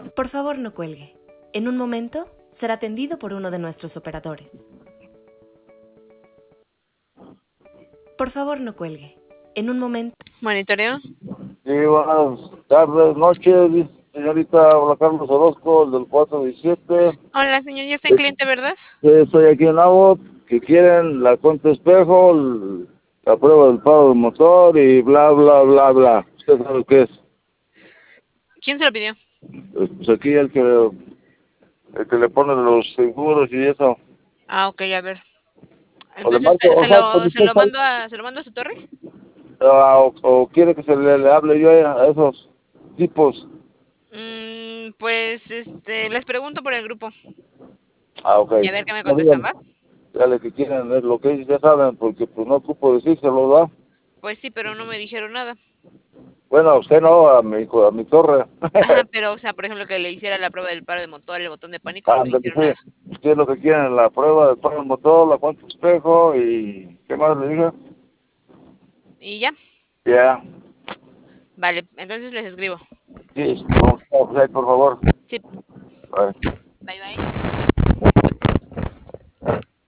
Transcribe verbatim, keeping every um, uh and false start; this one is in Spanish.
Por favor, no cuelgue. En un momento será atendido por uno de nuestros operadores. Por favor, no cuelgue. En un momento... Monitoreo. Sí, buenas tardes, noches, señorita. Hola, Carlos Orozco, el del cuatro diecisiete. Hola, señor, ya está en cliente, ¿verdad? Estoy aquí en Abbott, que quieren la cuenta espejo, el- la prueba del paro del motor y bla, bla, bla, bla. ¿Usted sabe qué es? ¿Quién se lo pidió? Eh, Pues aquí el que, el que le pone los seguros y eso. Ah, ok, a ver. O le Entonces, marco, ¿se, o se sea, pues lo, se usted lo sabe, mando a, se lo mando a su torre? ah, o, o quiere que se le, le hable yo a, a esos tipos. Mm, pues, este, les pregunto por el grupo Ah, ok. y a ver qué me No contestan, digan, ¿va? dale que quieren, es lo que ellos ya saben, porque pues no ocupo decírselo, ¿verdad? Pues sí, pero no me dijeron nada. Bueno, a usted no, a mi, a mi torre. Ajá, pero, o sea, por ejemplo, que le hiciera la prueba del paro de motor, el botón de pánico, no me Ándale, dijeron nada. sí. ¿Qué es lo que quieren? La prueba de todo el motor, la cuenta espejo y... ¿Qué más le dije? Y ya, Ya. vale, entonces les escribo. Sí, vamos, por favor. Sí, Bye. bye bye.